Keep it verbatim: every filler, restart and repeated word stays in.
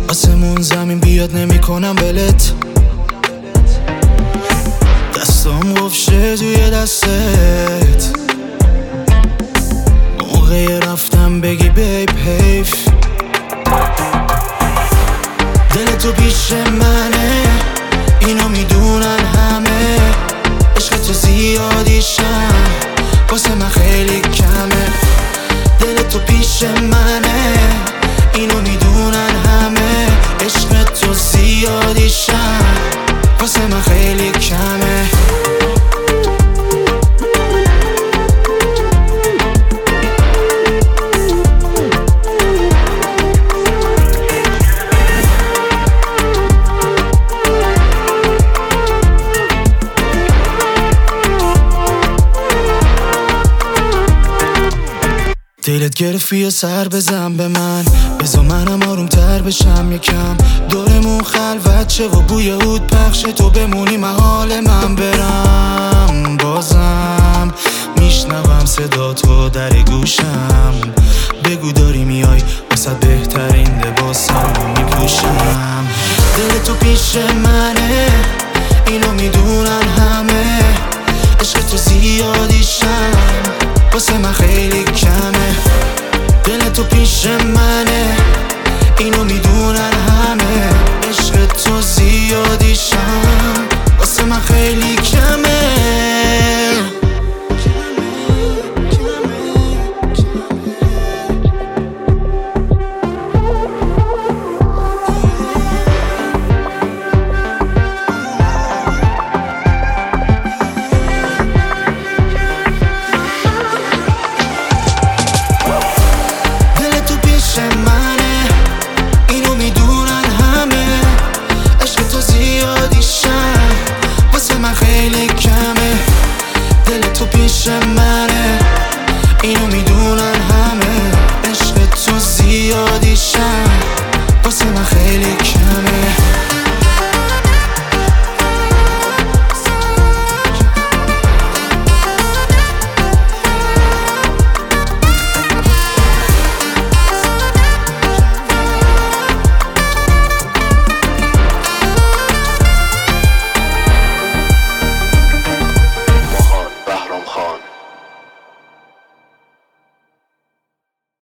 آسمون زمین بیاد نمی کنم ولت، دستام گفشه توی دستت، موقع رفتم بگی بیب حیف، دل تو پیش منه اینو میدونن همه، عشق تو زیادیشم واسه من خیلی کمه، دل تو پیش منه اینو میدونن همه، عشق تو زیادیشم واسه من خیلی کمه. دلت گرفت یه سر بزن به من، بذار منم آروم تر بشم یکم، دورمون خلوت شه و بوی عود پخشه، تو بمونی محال من برم، بازم میشنوم صدا تو در گوشم، بگو داری میای واسه بهترین لباسم رو میپوشم، دل تو پیش منه اینو میدونن همه، عشق تو زیادیشم واسه من خیلی کمه، دل تو پیش منه اینو میدونن همه، عشق تو زیادیشم واسه من خیلی کمه. پیش منه اینو میدونن همه، عشق تو زیادیشم واسه من خیلی کمه.